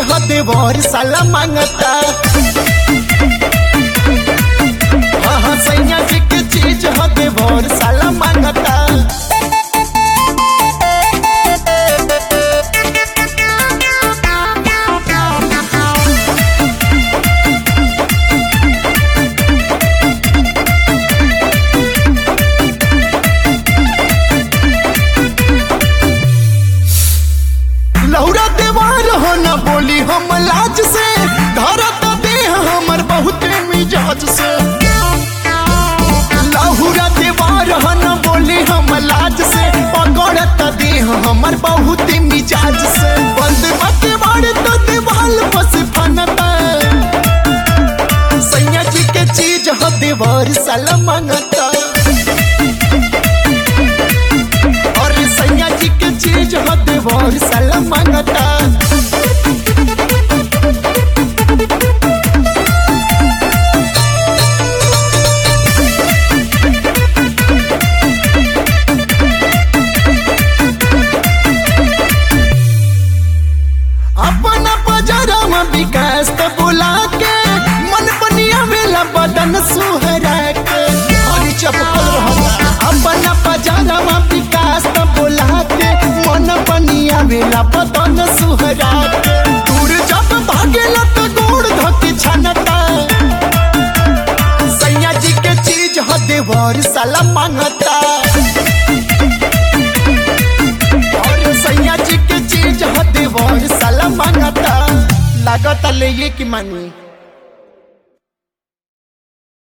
हो देवर साला मांगता। हाँ सैया जी के चीज हो देवर साला मांगता। लौरा देवार हो न बोली हम लाज से, धरत देह हमर बहुत मिजाज से। लहुरा देवार हो न बोली हम लाज से, पकड़त देह हमर बहुत मिजाज से। बंद बकेवाड़ तो देवाल बस फनता। सैया जी के चीज हो देवर साला मांगता। और सैया जी के चीज हो देवर साला मांगता। अपना बजारा विकास तो बुला के, मन बनिया वेला बदन सुहरा के। चपकल रहला अपना बजारा विकास तो बुला के, मन बनिया वेला बदन सुहरा के। दूर जब भागेला तो गोड़ धके छनता। सैया जी के चीज हो देवर साला मांगता। और सैया जी के चीज हो देवर साला मांगता। लागत ले ये की मानी।